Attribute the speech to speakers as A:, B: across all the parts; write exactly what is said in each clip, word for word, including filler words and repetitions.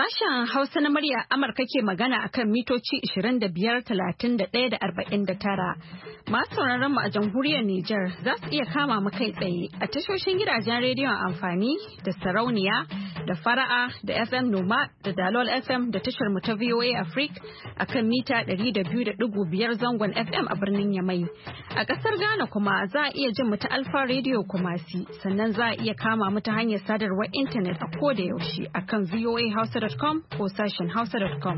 A: Sashen Hausa na murya Amurka ke magana akan mitoci ishirin da biyar, talatin da ɗaya da arba'in da tara. Masu sauraron mu a jamhuriyar Nijar za su iya kama mu kai tsaye a tashoshin gidajen rediyon amfani da sarauniya da fara'a da F M Noma da Dalol F M da tashar mu ta V O A Africa akan mita ɗari da biyu da ɗigo biyar zangon F M a birnin Yamai. A ƙasar Ghana kuma za a iya jin mu ta Alfa Radio Kumasi, sannan za a iya kama mu ta hanyar sadarwar intanet a koda yaushe akan V O A Hausa dot com ko sashen hausa dot com.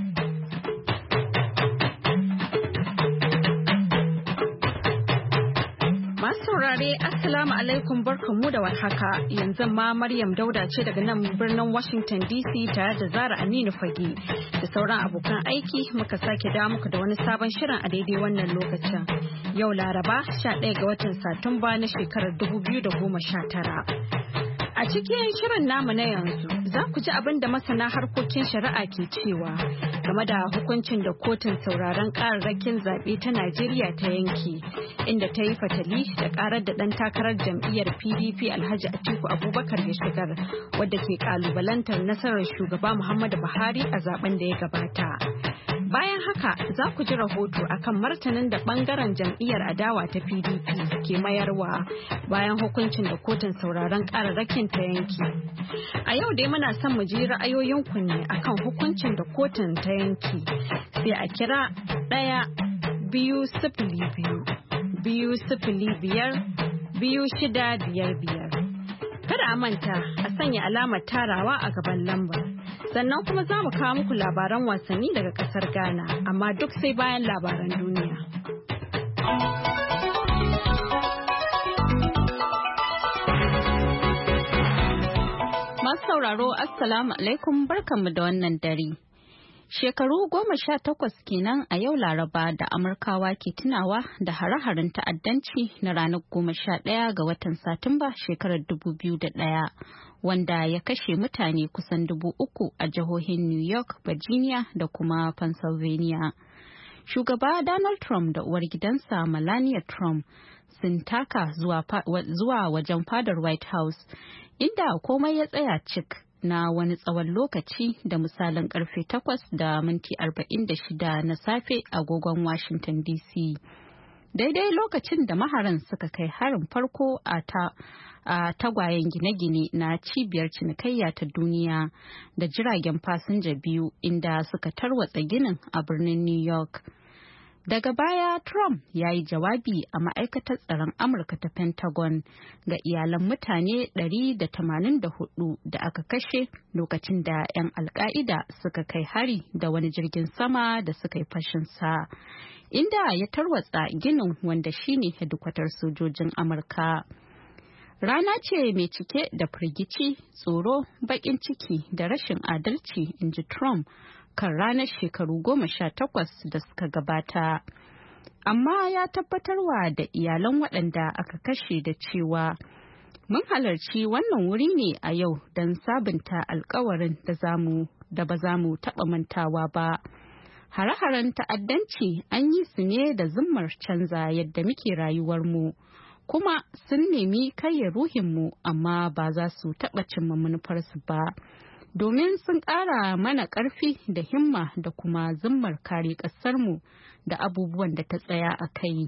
A: Masu saurare Assalamu alaikum barkanmu da warhaka, yanzu ma Maryam Dauda ce daga nan birnin Washington D C tare da Zara Aminu Fage da sauran abokan aiki muka sake da muku da wani sabon shirin a daidai wannan lokacin. Yau Laraba sha ɗaya ga watan Satumba na shekarar dubu biyu da goma sha tara. A cikin shirin namu na yanzu za ku ji abin da masana harkokin shari'a ke cewa game da hukuncin da kotun sauraron kararrakin zaɓe ta Najeriya ta yanke, inda ta yi fatali da karar da ɗan takarar jam'iyyar P D P Alhaji Atiku Abubakar ya shigar, wadda ke kalubalantar nasarar shugaba Muhammadu Buhari a zaben da ya gabata. Bayan haka za ku ji rahoto akan martanin da bangaren jam'iyyar adawa ta P D P ke mayarwa bayan hukuncin da kotun sauraron kararrakin ta yanki. A yau dai muna son mu ji ra'ayoyinku ne akan hukuncin da kotun ta yanki. Sai a kira ɗaya biyu sifili biyu biyu sifili biyar biyu shida biyar biyar. Kada a manta a sanya alamar tarawa a gaban lambar. Sannan kuma za mu kawo muku labaran wasanni daga kasar Ghana, amma duk sai bayan labaran duniya. Masu sauraro Assalamu alaikum barkanmu da wannan dare. Shekaru goma sha takwas kenan a yau Laraba da Amurkawa ke tunawa da hare-haren ta'addanci na ranar goma sha ɗaya ga watan Satumba shekarar dubu biyu da ɗaya, wanda ya kashe mutane kusan dubu uku a jihohin New York, Virginia da kuma Pennsylvania. Shugaba Donald Trump da uwar gidansa Melania Trump sun taka zuwa, zuwa wajen fadar White House, inda komai ya tsaya cik na wani tsawon lokaci da misalin karfe takwas da minti arba'in da shida na safe agogon Washington D C. Daidai lokacin da maharan suka kai harin farko a ta a tagwayen gine-gine na cibiyar cinikayya ta duniya da jiragen fasinja biyu, inda suka tarwatsa ginin a birnin New York. Daga baya Trump ya yi jawabi a ma'aikatar tsaron Amurka ta Pentagon ga iyalan mutane ɗari da tamanin da hudu da aka kashe lokacin da 'yan Al-Qaida suka kai hari da wani jirgin sama da suka yi fashinsa, inda ya tarwatsa ginin wanda shine hedikwatar sojojin Amurka. Rana ce mai cike da firgici, tsoro, baƙin ciki da rashin adalci, inji Trump kan ranar shekaru goma sha takwas da suka gabata. Amma ya tabbatarwa da iyalan waɗanda aka kashe da cewa mun halarci wannan wuri ne a yau don sabunta alkawarin da zamu da ba za mu taɓa mantawa ba. Hare-haren ta'addanci an yi su ne da zummar canza yadda muke rayuwarmu, kuma sun nemi karya ruhinmu, amma ba za su taɓa cimma manufarsu ba, domin sun ƙara mana ƙarfi da himma da kuma zummar kare ƙasarmu da abubuwan da ta tsaya a kai.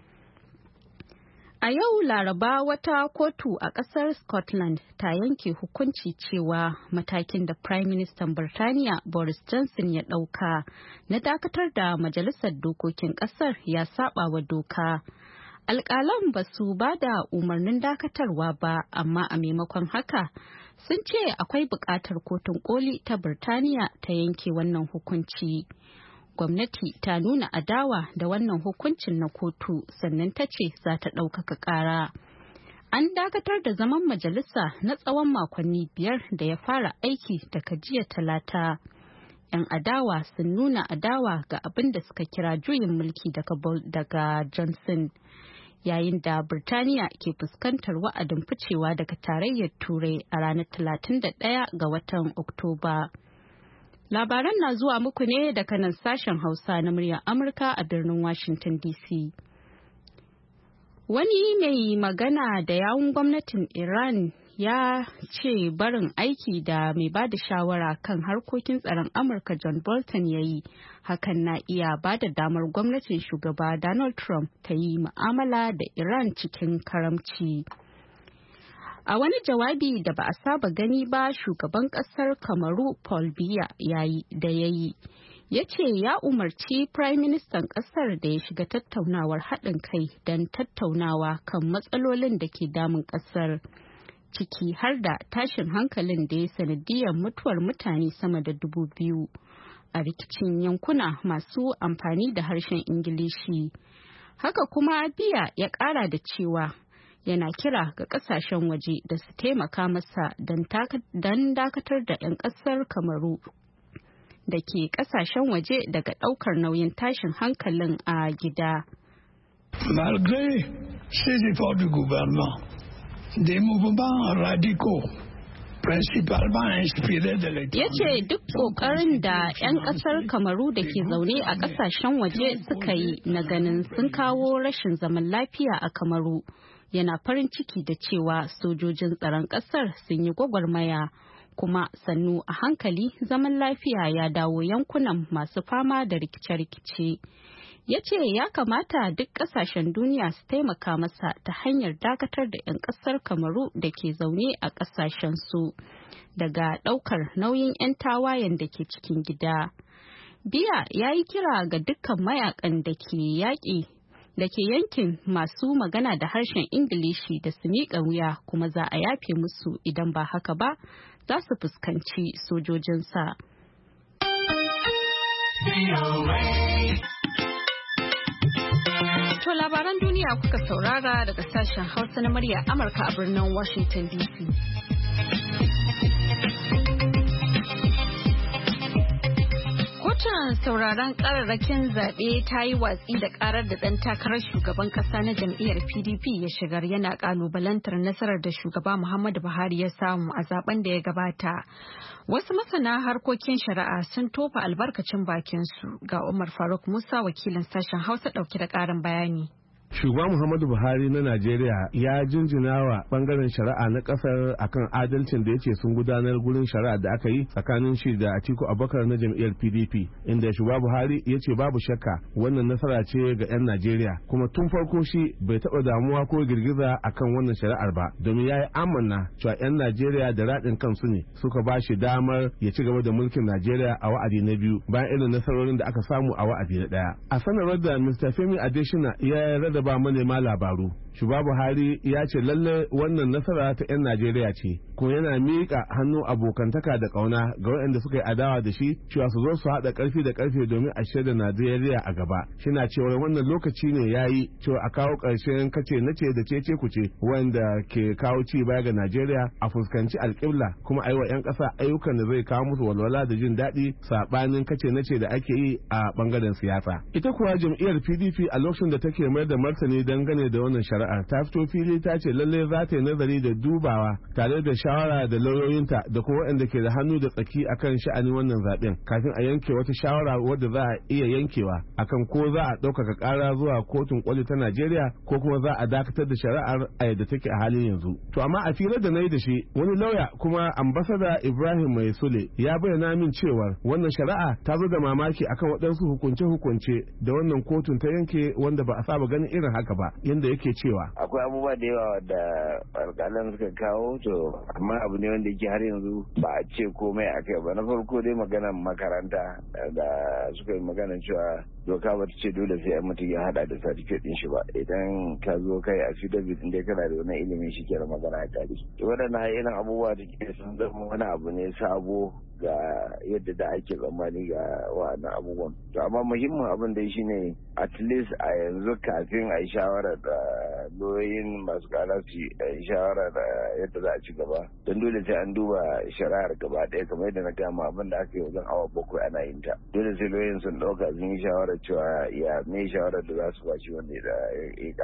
A: A yau Laraba wata kotu a ƙasar Scotland ta yanke hukunci cewa matakin da Prime Minister Birtaniya Boris Johnson ya ɗauka na dakatar da Majalisar Dokokin ƙasar ya saba wa doka. Alƙalan ba su ba da umarnin dakatarwa ba, amma a maimakon haka sun ce akwai buƙatar kotun koli ta Birtaniya ta yanke wannan hukunci. Gwamnati ta nuna adawa da wannan hukuncin na kotu, sannan ta ce za ta ɗaukaka ƙara. An dakatar da zaman majalisa na tsawon makonni biyar da ya fara aiki daga jiya Talata. 'Yan adawa sun nuna adawa ga abin da suka kira juyin mulki daga, daga Johnson, yayin da Birtaniya ke fuskantar wa'adin ficewa daga tarayyar Turai a ranar talatin da ɗaya ga watan Oktoba. Labaran na zuwa muku ne daga nan sashen Hausa na muryar Amurka a birnin Washington D C. Wani mai magana da yawun gwamnatin Iran ya ce barin aiki da mai ba da shawara kan harkokin tsaron Amurka John Bolton ya yi, hakan na iya ba da damar gwamnatin shugaba Donald Trump ta yi mu'amala da Iran cikin karamci. A wani jawabi da ba a saba gani ba, shugaban kasar Kamaru Paul Biya yayi da ya yi, ya ce ya umarci Prime Ministan kasar da ya shiga tattaunawar haɗin kai don tattaunawa kan matsalolin da ke damun kasar, ciki har da tashin hankalin da ya sanadiyar mutuwar mutane sama da dubu biyu a rikicin yankuna masu amfani da harshen Ingilishi. Haka kuma Biya ya ƙara da cewa yana kira ga kasashen waje da su taimaka masa don dakatar da 'yan kasar Kamaru da ke kasashen waje daga daukar nauyin tashin hankalin a gida.
B: Malgré ces efforts du gouvernement, des mouvements radicaux
A: ya ce duk ƙoƙarin da 'yan ƙasar Kamaru da ke zaune a ƙasashen waje suka yi na ganin sun kawo rashin zaman lafiya a Kamaru, yana farin ciki da cewa sojojin tsaron ƙasar sun yi gwagwarmaya, kuma sannu a hankali zaman lafiya ya dawo yankunan masu fama da rikice-rikice. Ya ce ya kamata duk ƙasashen duniya su taimaka masa ta hanyar dakatar da 'yan ƙasar Kamaru da ke zaune a ƙasashen su daga ɗaukar nauyin 'yan tawayen da ke cikin gida. Biya ya yi kira ga dukkan mayakan da ke yaƙi da ke yankin masu magana da harshen Ingilishi da su miƙa wuya, kuma za a yafe musu, idan ba haka ba za su fuskanci sojojinsa. To labaran duniya kuka saurara daga sashen Hausa na murya Amurka a birnin Washington D C. Kotun sauraron kararrakin zaɓe ta yi watsi da karar da ɗan takarar shugaban ƙasa na jam'iyyar P D P ya shigar, yana ƙalubalantar nasarar da shugaba Muhammadu Buhari ya samu a zaben da ya gabata. Wasu masana harkokin shari'a sun tofa albarkacin bakinsu. Ga Umar Faruk Musa, wakilin sashen Hausa, ɗauke da ƙarin bayani.
C: Shugaba Muhammadu Buhari na Najeriya ya jinjina wa bangaren shari'a na kasar akan adalcin da yake sun gudanar gurin shari'a da aka yi tsakanin shi da Atiku Abubakar na jam'iyyar P D P, inda shugaba Buhari ya ce babu shakka wannan nasara ce ga 'yan Najeriya, kuma tun farko shi bai taɓa damuwa ko girgiza akan wannan shari'ar ba, domin ya yi amanna cewa 'yan Najeriya da raɗin kansu ne suka ba shi damar ya ci gaba da mulkin Najeriya a wa'adi na biyu bayan irin nasarorin da aka samu a wa'adi na ɗaya. A sanarwar da Mister Femi Adesina ya rada ba manema labaru, shugaba Buhari ya ce lalle wannan nasara ta 'yan Najeriya ce, kuma yana miƙa hannu abokantaka da ƙauna ga waɗanda suka yi adawa da shi cewa su zo su haɗa ƙarfi da ƙarfe domin a shaida Najeriya a gaba. Shina cewa wannan lokaci ne ya yi cewa a kawo ƙarshen kace nace da cece kuce wanda ke kawo ci baya ga Najeriya, a fuskanci alƙibla kuma a yi wa 'yan ƙasa ayyukan da zai kawo musu walwala da jin daɗi saɓanin kace nace da ake yi a ɓangaren siyasa. Ita kuwa jam'iyyar P D P a lokacin da take mayar da martani dangane da wannan shari'a ta fito fili ta ce lalle za ta yi nazari da dubawa tare da shawara da lauyoyinta da kuma waɗanda ke da hannu da tsaki akan sha'anin wannan zaɓen kafin a yanke wata shawara wadda za a iya yankewa akan ko za a ɗaukaka ƙara zuwa kotun ƙoli ta Najeriya ko kuma za a dakatar da shari'ar a yadda take a halin yanzu. To amma a filar da na yi da shi, wani lauya kuma ambasada Ibrahim Mai Sule ya bayyana min cewa wannan shari'a ta zo da mamaki akan waɗansu hukunce-hukunce da wannan kotun ta yanke wanda ba a saba ganin irin haka ba, yanda yake cewa
D: akwai abubuwa da yawa da alƙalan suka kawo, to amma abu ne wanda yake har yanzu ba a ce komai a kai ba. Na farko dai maganar makaranta da suka yi maganar cewa doka ba ta ce dole sai an mutum ya hada da certificate din shi ba, idan ka zo kai affidavit din dai kana da wani ilimin shi kenan magana ta tare. Waɗannan irin abubuwa da ke sun zama wani abu ne sabo ga yadda da ake tsammani ga wa'annan abubuwan. To amma muhimmin abin da shi ne at least a yanzu kafin a yi shawara da lauyoyin masu kara su yi shawara da yadda za a ci gaba, don dole sai an duba shari'ar gaba ɗaya kamar yadda na gama abin da aka yi wajen awa bakwai ana yin ta. Dole sai lauyoyin sun ɗauka sun yi shawara cewa ya me shawarar da za su ba shi wanda ya kara.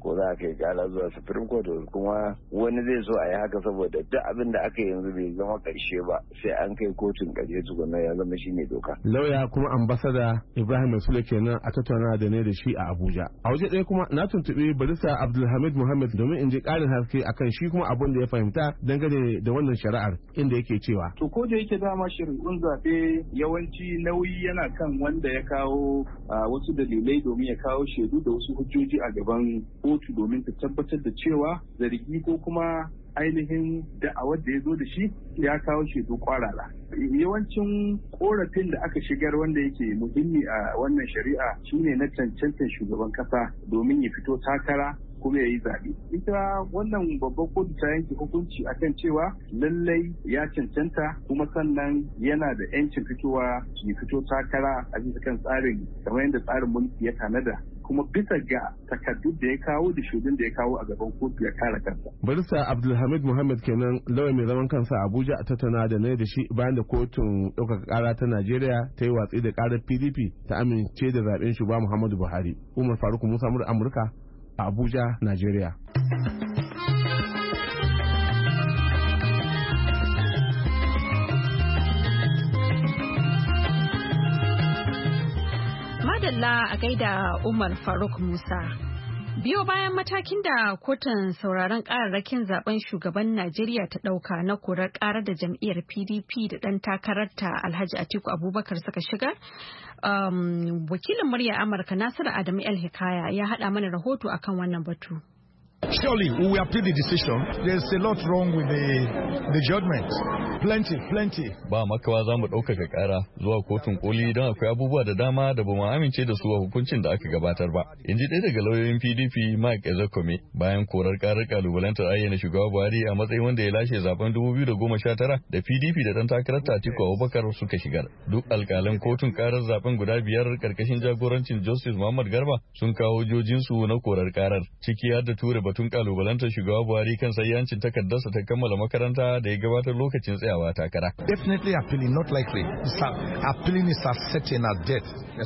D: ko za a kai kara zuwa Supreme Court, kuma wani zai so a yi haka saboda duk abin da aka yanzu bai zama karshe ba sai an kai kotun karshe tukuna ya zama shine doka.
C: Lauya kuma ambasada Ibrahim Sule kenan a tattauna da ne da shi a Abuja. A waje ɗaya kuma na tuntuɓi Barista Abdulhamid Muhammad domin in je ƙarin haske akan shi kuma abin da ya fahimta dangane da wannan shari'ar, inda yake cewa.
E: To ko da yake dama shari'un zaɓe yawanci nauyi yana kan wanda ya kawo wasu dalilai domin ya kawo shaidu da wasu hujjoji a gaban kotu domin ta tabbatar da cewa zargi ko kuma ainihin da'awar da ya zo da shi ya kawo shaidu kwarara. Yawancin korafin da aka shigar wanda yake muhimmi a wannan shari'a shine na cancantar shugaban kasa domin ya fito takara kuma ya yi zaɓe. Ita wannan babban kotu ta yanke hukunci akan cewa lallai ya cancanta kuma sannan yana da 'yancin fitowa ya fito takara a bisa kan tsarin kamar yadda tsarin mulki ya tanada, kuma bisa ga takardu da ya kawo da shaidun da ya kawo a gaban kotu ya kare kansa.
C: Barista Abdulhamid Muhammad kenan lauya mai zaman kansa a Abuja a tattauna da ne da shi bayan da kotun ɗaukaka ƙara ta Najeriya ta yi watsi da ƙarar P D P ta amince da zaɓen shugaba Muhammadu Buhari. Umar Faruk Musa mur Amurka a Abuja, Najeriya.
A: Madalla a gaida Umar Faruk Musa. Biyo bayan matakin da kotun sauraron kararrakin zaben shugaban Najeriya ta dauka na korar karar da jam'iyyar P D P da dan takararta Alhaji Atiku Abubakar suka shigar, um, wakilin murya Amurka Nasiru Adamu El Hikaya ya hada mana rahoto akan wannan batu.
F: Surely we will appeal the decision. There's a lot wrong with the the judgment. Plenty, plenty.
G: Ba makawa za mu ɗaukaka ƙara zuwa kotun koli don akwai abubuwa da dama da ba mu amince da su a hukuncin da aka gabatar ba. In ji ɗaya daga lauyoyin P D P Mike Ezekome bayan korar ƙarar kalubalantar ayyana shugaba Buhari a matsayin wanda ya lashe zaben dubu biyu da goma sha tara da P D P da ɗan takarar Atiku Abubakar suka shigar. Duk alƙalan kotun ƙarar zaben guda biyar ƙarƙashin jagorancin Justice Muhammad Garba sun kawo hujjojinsu na korar ƙarar, ciki har da ture batun kalubalantar shugaba Buhari kan sayyancin takardarsa ta kammala makaranta da ya gabatar lokacin tsayawa takara.
F: Definitely appealing, not likely. Appealing is as certain as death.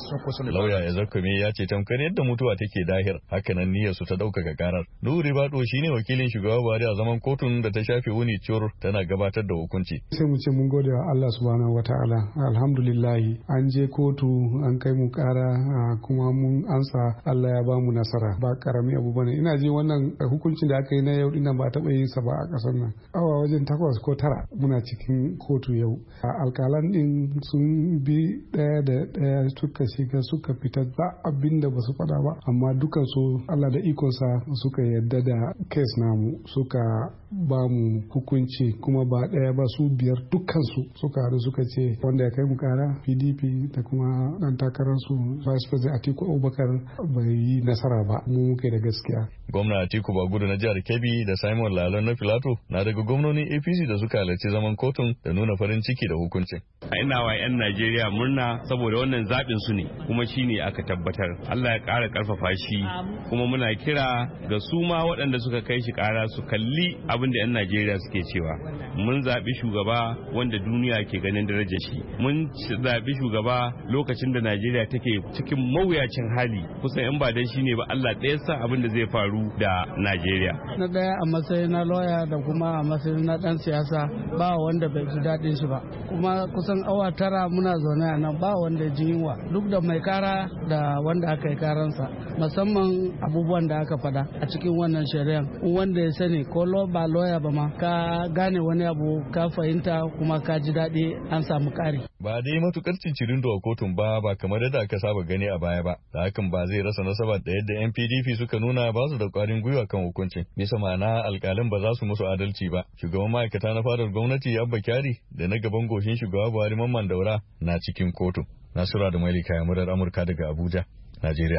G: Lauya Ezekome ya ce tamkar yadda mutuwa take dahir, hakanan niyyar su ta ɗaukaka karar. Nuhu Ribado shine wakilin shugaba Buhari a zaman kotun da ta shafe wuni cur tana gabatar da hukunci.
H: Sai mu ce mun gode wa Allah subhanahu wataala. Alhamdulillah an je kotu an kai mu kara kuma mun ansa, Allah ya ba mu nasara. Ba karami abu bane. Ina ji wannan hukuncin da aka yi na yau dinnan ba taɓa yin sa ba a ƙasar nan. Awa wajen takwas ko tara muna cikin kotu yau. Alƙalan din sun bi ɗaya da ɗaya suka shiga suka fita ba abin da ba su faɗa ba, amma dukansu Allah da ikonsa suka yadda da kes namu suka ba mu hukunci, kuma ba ɗaya ba su biyar dukansu suka haɗu suka ce wanda ya kai mu kara P D P da kuma ɗan takararsu Vice President Atiku Abubakar bai yi nasara ba, mu muke da gaskiya.
G: Gwamna Atiku Bagudu na jihar Kebbi da Simon Lalon na Filato na daga gwamnonin A P C da suka halarci zaman kotun da nuna farin ciki da hukuncin.
I: Ina wa 'yan Najeriya murna saboda wannan zaɓin su ne kuma shi ne aka tabbatar. Allah ya ƙara ƙarfafa shi, kuma muna kira ga su ma waɗanda suka kai shi ƙara su kalli abin da 'yan Najeriya suke cewa. Mun zaɓi shugaba wanda duniya ke ganin darajar shi. Mun zaɓi shugaba lokacin da Najeriya take cikin mawuyacin hali, kusan 'yan ba dan shi ne ba Allah ɗaya sa abin da zai faru da Najeriya.
J: Na ɗaya a matsayin na lawyer da kuma a matsayin na ɗan siyasa ba wanda bai ji daɗin shi ba. Kuma kusan awa tara muna zaune a nan ba wanda ji yunwa, duk da mai kara da wanda aka yi karansa, musamman abubuwan da aka faɗa a cikin wannan shari'a. Wanda ya sani ko ba lawyer ba ma ka gane wani abu ka fahimta kuma ka ji daɗi an samu ƙari.
G: Ba dai matukar cincirin da kotun ba ba kamar yadda aka saba gani a baya ba, da hakan ba zai rasa nasaba da yadda 'yan P D P suka nuna ba su da ƙwarin gwiwa kan hukuncin. Bisa ma'ana alƙalin ba za su musu adalci ba. Shugaban ma'aikata na fadar gwamnati Abba Kyari da na gaban goshin shugaba Buhari Mamman Daura na cikin kotu. Nasura da Mailika ya murar Amurka daga Abuja, Najeriya.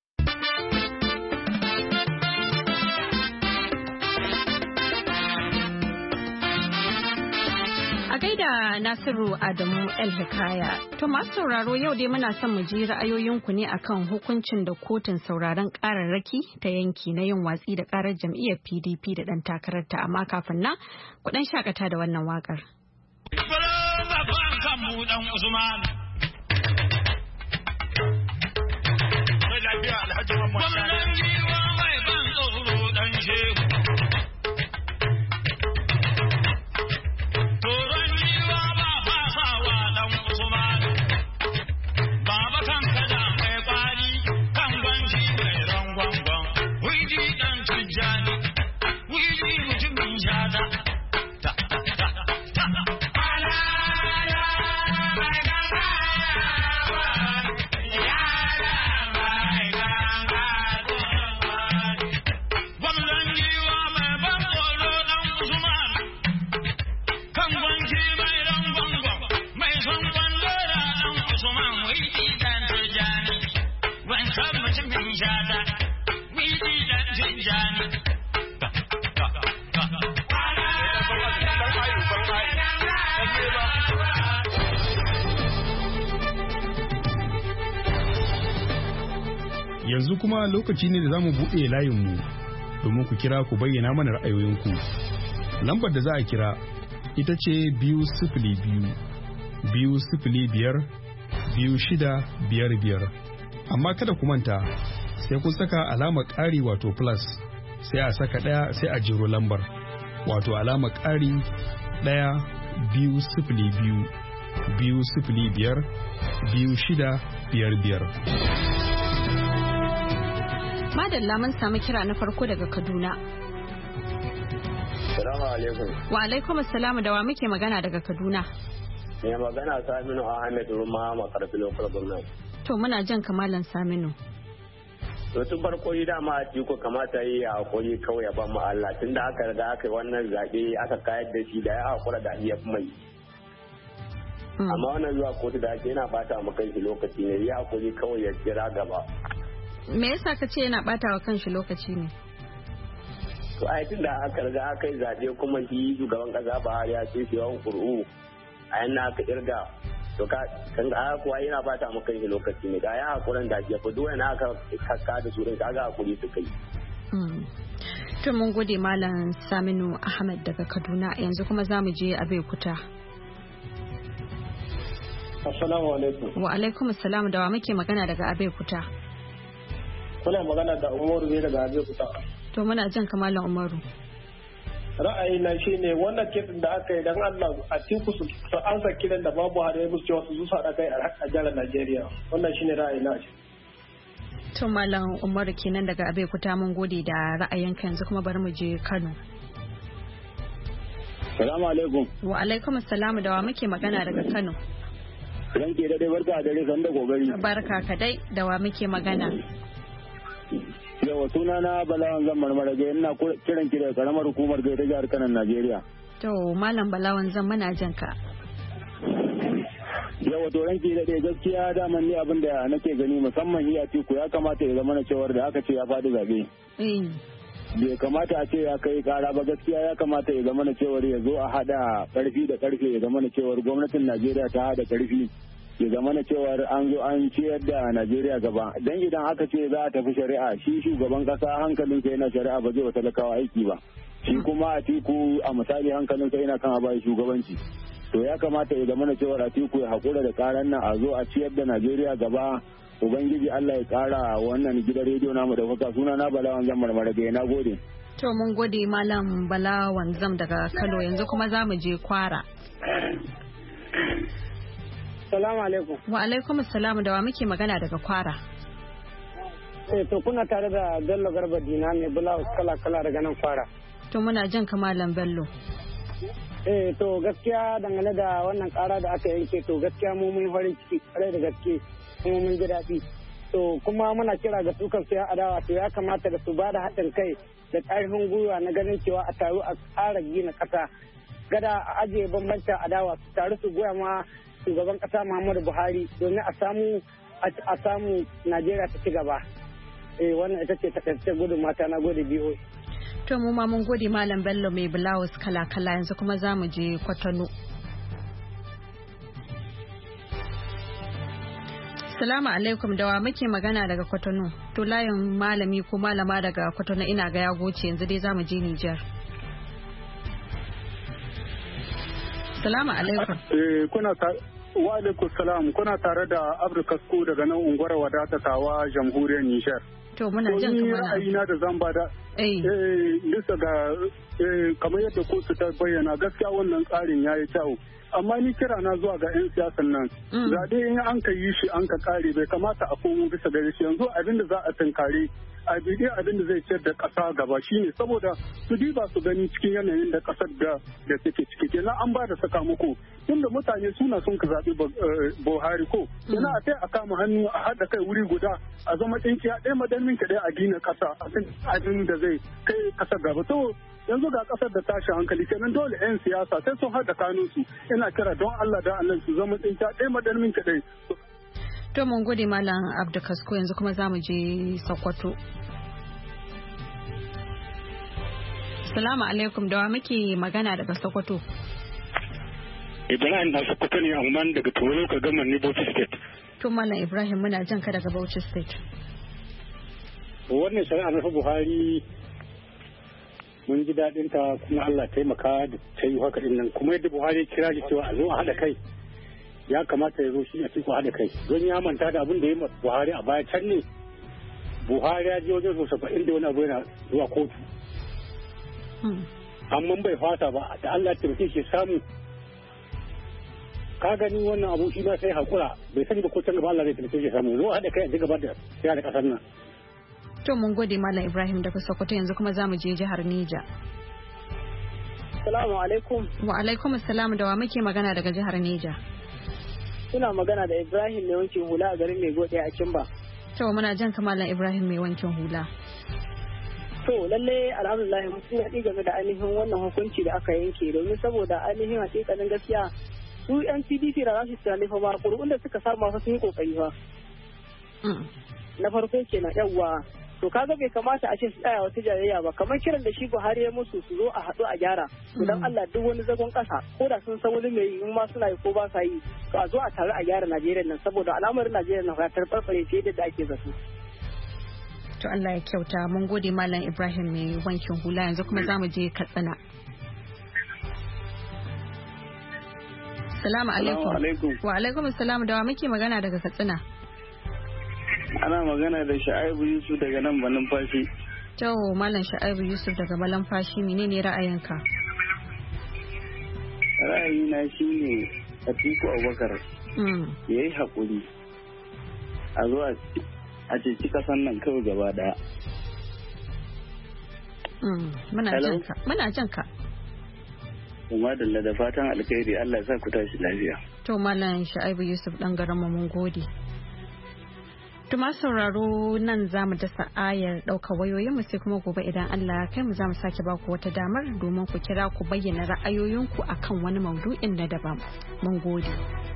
A: A gaida Nasiru Adamu El Hikaya. To masu sauraro yau dai muna son mu ji ra'ayoyinku ne akan hukuncin da kotun sauraron kararraki ta yanki na yin watsi da karar jam'iyyar P D P da dan takararta, amma kafin nan ku dan shakata da wannan wakar.
K: Gwamnan giwa mai ban jinjani.
L: Yanzu kuma lokaci ne da za mu buɗe layinmu domin ku kira ku bayyana mana ra'ayoyinku. Lambar da za a kira ita ce biyu sifili biyu, biyu sifili biyar, biyu shida biyar biyar. Amma kada ku manta sai kun saka alamar ƙari wato plus sai a saka ɗaya sai a jero lambar wato alamar ƙari ɗaya biyu sifili biyu, biyu sifili biyar, biyu shida biyar biyar.
A: Madalla mun samu kira na farko daga Kaduna.
M: Salamu alaikum.
A: Wa alaikum assalam, da wa muke magana daga Kaduna?
M: Mai magana Saminu Ahmed Ruma Makarfi Local Government.
A: To muna jan kamalan Saminu.
M: To tun farko yi dama a ciko kamata yi a hakuri kawai ya ban mu Allah tun da aka riga aka yi wannan zaɓe aka kayar da shi da ya hakura da iya mai. Amma wannan zuwa kotu da ake yana bata mu kai shi lokaci ne ya hakuri kawai ya jira gaba.
A: Me yasa ka ce yana bata wa kanshi lokaci ne?
M: To ai tun da aka riga aka yi zaɓe kuma shi shugaban ƙasa Buhari ya ce shi yawan ƙuri'u a yana aka kirga to ka kan ga kuwa yana bata mu kanshi lokaci ne da ya hakuran da ya fi duwa na aka kakka da su din kaga hakuri su kai.
A: To mun gode Malam Saminu Ahmed daga Kaduna, yanzu kuma za mu je Abeokuta.
N: Assalamu alaikum.
A: Wa alaikum assalam, da wa muke magana daga Abeokuta?
N: Kuna magana da Umaru ne daga Abeokuta.
A: To muna jan kamalan Umaru.
N: Ra'ayina shi ne wannan kiran da aka yi don Allah a cikin su ansa kiran da babu hada ya musu cewa su zuwa da kai a jihar Najeriya. Wannan shi ne ra'ayina shi.
A: To Malam Umaru kenan daga Abeokuta, mun gode da ra'ayinka, yanzu kuma bari mu je Kano.
M: Salamu alaikum.
A: Wa alaikum assalam, da wa muke magana daga Kano?
M: Ranke da dai barka da dare san da gogari.
A: Barka ka dai, da wa muke magana?
M: Yawa suna na Balawan zan marmara ga ina kiran ki da karamar hukumar Gaita jihar Kano Najeriya.
A: To Malam Balawan zan muna jin ka.
M: Yawa to ranki da dai gaskiya daman ni abin da nake gani musamman iya tiku ya kamata ya zama na cewar da aka ce ya faɗi zabe. Bai kamata a ce ya kai kara ba, gaskiya ya kamata ya zama na cewar ya zo a hada karfi da karfe, ya zama na cewar gwamnatin Najeriya ta hada karfi, ya zama na cewar an zo an ciyar da Najeriya gaba. Dan idan aka ce za a tafi shari'a, shi shugaban kasa hankalinsa yana shari'a ba zai wa talakawa aiki ba, shi kuma Atiku a misali hankalinsa yana kan a bayi shugabanci. To ya kamata ya zama na cewar Atiku ya haƙura da karan nan a zo a ciyar da Najeriya gaba. Ubangiji Allah ya ƙara wannan gidan rediyo namu da kuka. Suna na Balawan zan marmara ga na gode.
A: To mun gode Malam Balawan zam daga Kano, yanzu kuma za mu je Kwara.
N: Salamu alaikum.
A: Wa alaikum assalam, da wa muke magana daga Kwara?
N: Eh to kuna tare da Bello Garba Dina ne Bulawus kala kala daga nan Kwara.
A: To muna jan kamalan Bello.
N: Eh to gaskiya dangane da wannan kara da aka yanke, to gaskiya mu mun farin ciki kare da gaske kuma mun ji daɗi. To kuma muna kira ga sukan su ya adawa, to ya kamata da su bada haɗin kai da ƙarfin gwiwa na ganin cewa a taru a ƙara gina ƙasa. Gada a ajiye bambancin adawa, su taru su goya ma shugaban ƙasa Muhammadu Buhari domin a samu a samu Najeriya ta ci gaba. Eh wannan ita ce takaice gudun mata, na gode B O.
A: To mu ma mun gode Malam Bello mai blouse kala kala, yanzu kuma za mu je Kwatano. Assalamu alaikum, da wa muke magana daga Kwatano? To layin malami ko malama daga Kwatano ina ga ya goce, yanzu dai za mu je Nijar. Assalamu alaikum.
O: Eh kuna ta wa alaikum salam, kuna tare da Abdul Kasko daga nan unguwar Wadatatawa Jamhuriyar Nijar.
A: To muna jan kamar
O: ra'ayina da zan bada eh bisa ga kamar yadda kotu ta bayyana, gaskiya wannan tsarin yayi kyau, amma ni kira na zuwa ga 'yan siyasan nan, zaɓe in an ka yi shi an ka kare bai kamata a komo bisa gare shi. Yanzu abin da za a tunkare a biɗi abin da zai ciyar da ƙasa gaba shine saboda su diba su gani cikin yanayin da ƙasar da da take ciki. Kenan an ba da sakamako tunda mutane suna sun ka zaɓi Buhari ko kenan a kai a kama hannu a haɗa kai wuri guda a zama ɗinkiya ɗaya madannin ka ɗaya a gina ƙasa abin da zai kai ƙasar gaba. To yanzu ga ƙasar da tashi hankali, kenan dole 'yan siyasa sai sun haɗa kanunsu. Ina kira don Allah da Allah su zama ɗinkiya ɗaya madannin ka ɗaya.
A: To mun gode Malam Abdu Kasko, yanzu kuma za mu je Sokoto. Salamu alaikum, da wa muke magana daga Sokoto?
K: Ibrahim na Sokoto ne amma daga Toro ka gama ni Bauchi State.
A: To Mallam Ibrahim muna jan ka daga Bauchi State.
K: Wannan shari'a na Buhari mun ji daɗin ta kuma Allah taimaka da ta yi haka din nan kuma yadda Buhari kira shi cewa a zo a haɗa kai ya kamata ya zo shi a cikin haɗa kai don ya manta da abin da ya yi Buhari a baya can ne Buhari ya je wajen so saba'in da wani abu yana zuwa kotu. Amma bai fata ba da Allah taimake shi samu ka gani wannan abu shi ma sai hakura bai sani ba ko can gaba Allah zai taimake shi samu zo haɗa kai a gaba da ya da ƙasar nan.
A: To mun gode Mallam Ibrahim daga Sokoto yanzu kuma za mu je jihar Neja.
N: Assalamu alaikum.
A: Wa alaikum assalam da wa muke magana daga jihar Neja.
N: Ina magana da Ibrahim mai wankin hula a garin Mai Gode a Kimba.
A: To muna jan ka Mallam Ibrahim mai wankin hula.
N: To lalle alhamdulillah mun yi game da ainihin wannan hukunci da aka yanke domin saboda ainihin hakikanin gaskiya su yan P D P da za su tsaya fa ba kurun da suka samu fa sun yi kokari fa. Na farko kenan yawa to kaga bai kamata a ce su tsaya wata jayayya ba kamar kiran da shi Buhari ya musu su zo a haɗu a gyara to dan Allah duk wani zagon ƙasa ko da sun san wani mai in ma suna yi ko ba sa yi to a zo a tare a gyara Najeriya nan saboda al'amarin Najeriya na fatar farfare fiye da ake zato.
A: To Allah ya kyauta mun gode Mallam Ibrahim mai wankin hula yanzu kuma za mu je Katsina. Salamu alaikum. Wa alaikum assalam da wa muke magana daga Katsina.
P: Ana magana da Sha'ibu Yusuf daga nan Malumfashi.
A: To Mallam Sha'ibu Yusuf daga Malumfashi menene ra'ayinka?
P: Ra'ayina shine Atiku Abubakar. Ya yi haƙuri. A zuwa a ceci kasan nan kawai gaba daya.
A: Muna jan ka. Muna jan ka.
P: Kuma da da fatan alkhairi Allah ya sa ku tashi lafiya.
A: To Mallam Sha'ibu Yusuf dan garin mu mun gode. Tuma sauraro nan za mu dasa ayar ɗaukar wayoyinmu sai kuma gobe idan Allah ya kai mu za mu sake ba ku wata damar domin ku kira ku bayyana ra'ayoyinku akan wani maudu'in na daban. Mun gode.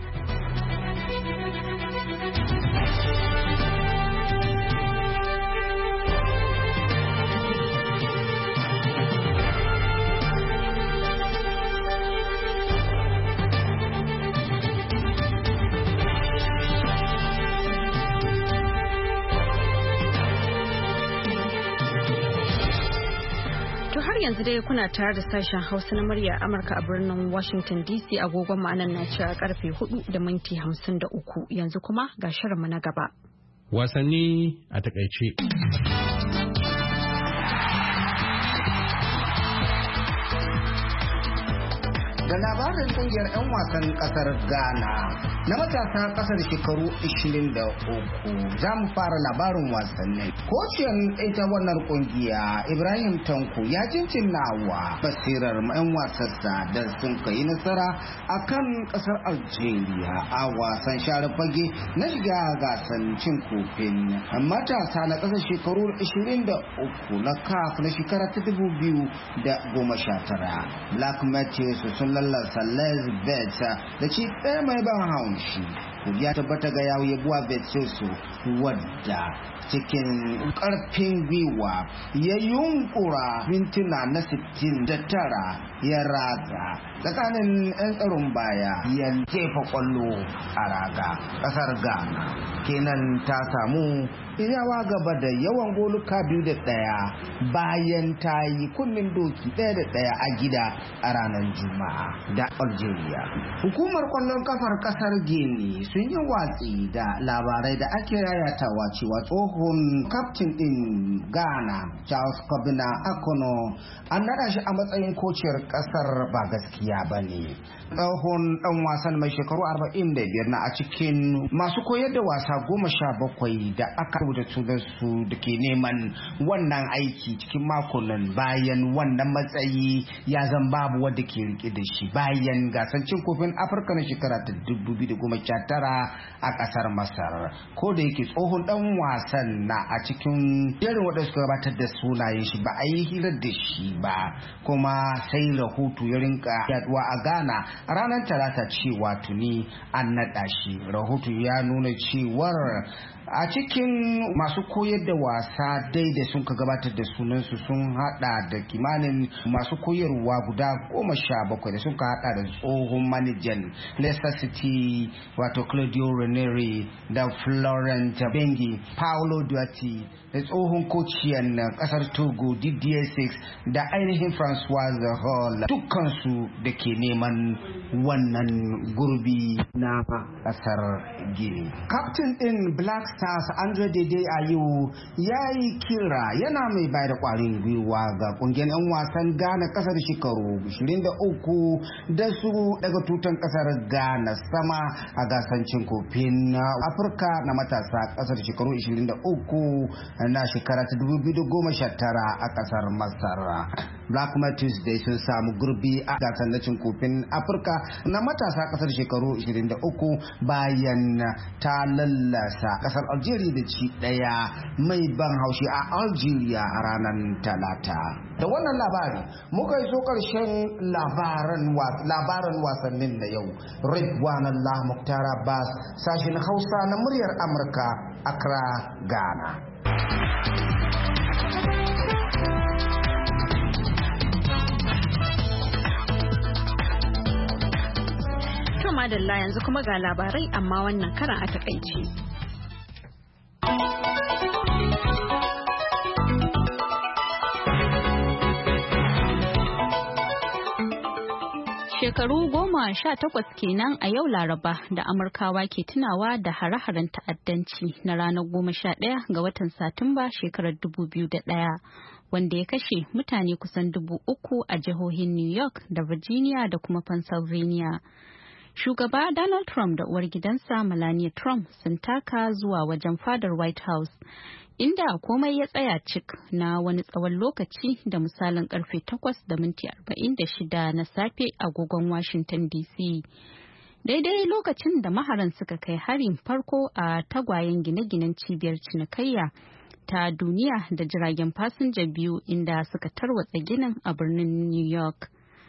A: yanzu dai kuna tare da sashen Hausa na murya Amurka a birnin Washington D C agogon ma'anan na cewa karfe hudu da minti hamsin da uku yanzu kuma ga shirinmu na gaba.
L: Wasanni a takaice.
Q: Da labarin kungiyar 'yan wasan kasar Ghana na matasa kasar shekaru ashirin da uku za mu fara labarin wasannin. Kociyan ita wannan kungiya Ibrahim Tanko ya jinjinawa basirar 'yan wasansa da sun kai nasara a kan kasar Algeria a wasan share fage na shiga gasan cin kofin matasa na kasar shekaru ashirin da uku na C A F na shekara ta dubu biyu da goma sha tara. Black Matthews sun lallasa Lesbeth da ci ɗaya mai ban haushi. Ya tabbata ga yawo ya buwa Betsesu wadda cikin ƙarfin gwiwa ya yunkura mintuna na sittin da tara ya raga tsakanin 'yan tsaron baya ya jefa kwallo a raga. Ƙasar Ghana kenan ta samu yawa gaba da yawan goluka biyu da ɗaya bayan ta yi kunnen doki ɗaya da ɗaya a gida a ranar Juma'a da Algeria. Hukumar kwallon kafar ƙasar Guinea sun yi watsi da labarai da ake yayatawa cewa tsohon kaftin ɗin Ghana Charles Kobina Akono an naɗa shi a matsayin kociyar ƙasar ba gaskiya ba ne. Tsohon ɗan wasan mai shekaru arba'in da biyar na a cikin masu koyar da wasa goma sha bakwai da aka rubuta sunansu da ke neman wannan aiki cikin makonnan bayan wannan matsayi ya zan babu wadda ke rike da shi bayan gasar cin kofin Afirka na shekara ta dubu biyu da goma sha tara a ƙasar Masar. Ko da yake tsohon ɗan wasan na a cikin jerin waɗanda suka gabatar da sunayen shi ba a yi hirar da shi ba kuma sai rahoto ya rinka yaduwa a Ghana a ranar talata cewa tuni an naɗa shi. Rahoto ya nuna cewar a cikin masu koyar da wasa dai da sun ka gabatar da sunansu sun hada da kimanin masu koyarwa guda goma sha bakwai da sun ka hada da tsohon manajan Leicester City wato Claudio Ranieri da Florent Bengi, Paulo Duarte da tsohon kociyan kasar Togo Didier Six da ainihin Francois Hall, dukkansu da ke neman wannan gurbi na kasar Gini. Captain din Black Stars Andre Dede Ayew ya yi kira yana mai bayar da kwarin gwiwa ga kungiyar 'yan wasan Ghana kasar shekaru ashirin da uku da su daga tutan kasar Ghana sama a gasancin kofin Afirka na matasa kasar shekaru ashirin da uku na shekara ta dubu biyu da goma sha tara a kasar Masar. Black Matis dai sun samu gurbi a gasar na cin kofin Afirka na matasa kasar shekaru ashirin da uku bayan ta lallasa kasar Algeria da ci daya mai ban haushi a Algeria a ranar Talata. Da wannan labari muka yi so karshen labaran wasannin da yau. Ridwan Allah Muktar Abbas, sashen Hausa na muryar Amurka, Accra, Ghana.
A: To madalla, yanzu kuma ga labarai amma wannan karan a takaice. Shekaru goma sha takwas kenan a yau Laraba da Amurkawa ke tunawa da hare-haren ta'addanci na ranar goma sha ɗaya ga watan Satumba shekarar dubu biyu da ɗaya, wanda ya kashe mutane kusan dubu uku a jihohin New York da Virginia da kuma Pennsylvania. Shugaba Donald Trump da uwar gidansa Melania Trump sun taka zuwa wajen fadar White House, inda komai ya tsaya cik na wani tsawon lokaci da misalin karfe takwas da minti arba'in da shida na safe agogon Washington D C. Daidai lokacin da maharan suka kai harin farko a tagwayen gine-ginen cibiyar cinikayya ta duniya da jiragen fasinja biyu inda suka tarwatsa ginin a birnin New York.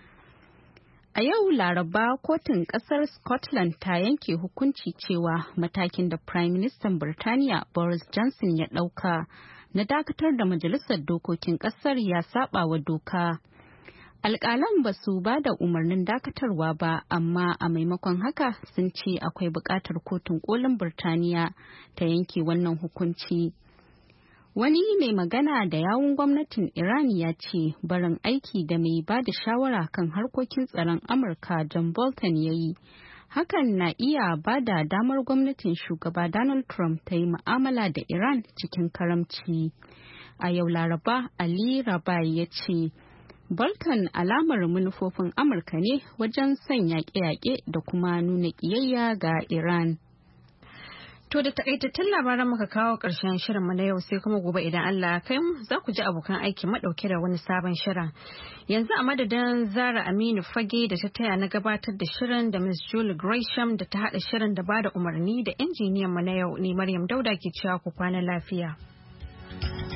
A: A yau Laraba, kotun kasar Scotland ta yanke hukunci cewa matakin da Prime Minister Birtaniya Boris Johnson ya ɗauka na dakatar da Majalisar Dokokin kasar ya saba wa doka. Alƙalan ba su ba da umarnin dakatarwa ba, amma a maimakon haka sun ce akwai buƙatar kotun kolin Birtaniya ta yanke wannan hukunci. Wani mai magana da yawun gwamnatin Iran ya ce barin aiki da mai ba da shawara kan harkokin tsaron Amurka John Bolton ya yi, hakan na iya ba da damar gwamnatin shugaba Donald Trump ta yi mu'amala da Iran cikin karamci. A yau Laraba, Ali Rabai ya ce, Bolton alamar manufofin Amurka ne wajen son yaƙe-yaƙe da kuma nuna ƙiyayya ga Iran. To da takaitattun labaran muka kawo ƙarshen shirinmu na yau, sai kuma gobe idan Allah ya kai mu za ku ji abokan aiki madauke da wani sabon shirin. Yanzu a madadin Zara Aminu Fage da ta taya na gabatar da shirin da Miss Julie Gresham da ta haɗa shirin da ba da umarni da injiniyan mu na yau, ne Maryam Dauda ke cewa ku kwana lafiya.